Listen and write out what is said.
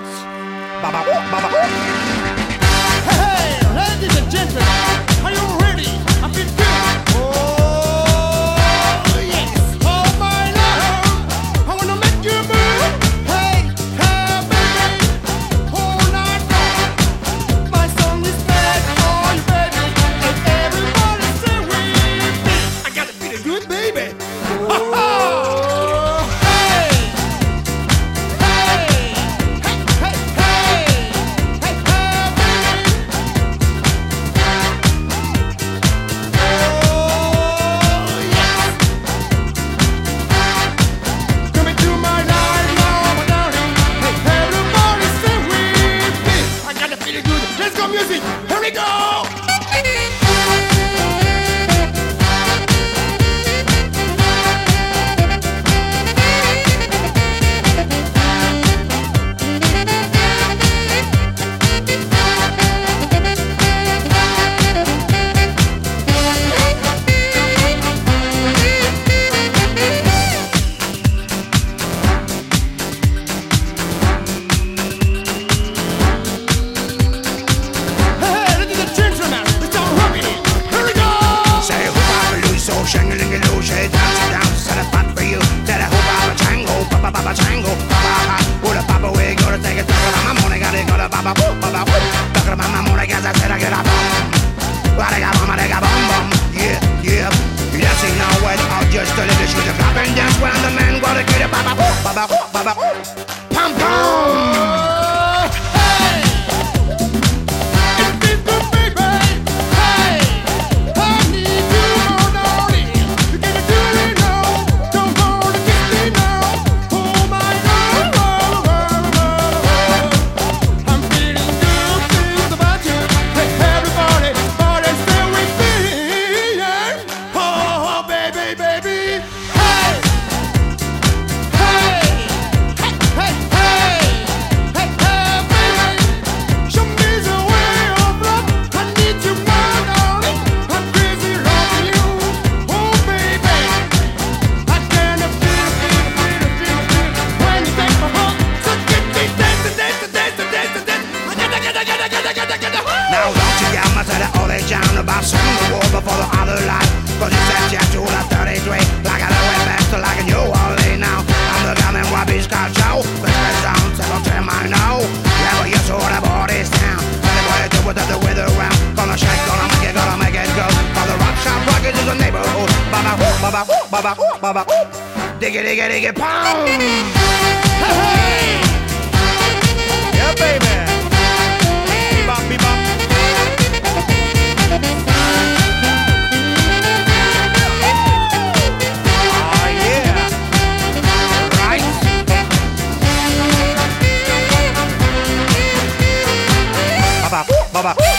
Baba, baba. Hey, ladies and gentlemen, are you ready? I feel good. Oh, yes. Oh, my love, I wanna make you move. Hey, hey, baby, all night long. My song is made for you, baby, and everybody sing with me. I gotta feel good, baby. Oh, hey, hey, hey, hey, hey, hey, hey, baby. Oh, yes. Come into my life now, my darling. Hey, everybody sing with me. I gotta feel good. Let's go, music. Here we go. Hey, ladies and gentlemen, it's all rocking it. Here we go. Say hoop-a-ba-loo, so shang-a-ling-a-loo, say dance, set a spot for you. Said a hoop-a-ba-chango, ba-ba-ba-ba-chango, ba-ba-ha. With a papa, we gonna take it, talk about my money, got it, got a ba-ba-woo, ba-ba-woo. Talk about my money, guys, I said I get a bum. Well, I got bum, bum, yeah, yeah. Yes, ain't no way, I'll just tell you this, you can clap and dance when the man gonna get it, ba-ba-woo, ba-ba-woo, ba-ba-woo. Pum, pum. Hey, it feels good, baby. Hey, I need you more, darling. You gotta do it now. Don't hold it against me now. Oh my love, I'm feeling good things about you. Hey, everybody, party, stay with me. Yeah. Oh, baby, baby. Hey, hey, hey, hey, hey, hey, baby. Show me the way of love. I need you more, darling. I'm crazy loving you. Oh, baby. I cannot feel when you take my heart. So get me dance. Now don't you get much of the old down about singing the war before the other life. Cause you said you to the 33 like I went back to like a New Orleans now. I'm the gun and Robbie's car show. The sound settle to my know. Yeah, but you saw the body's down. Tell me what you do without the weather around. Gonna shake, gonna make it go. Cause the rock shop rockets is a neighborhood. Baba whoop, baba whoop, baba whoop, baba whoop. Diggy, diggy, diggy, pound. Hey, Yeah, baby. Bebop, bebop. Oh, yeah. Right. Baba, baba.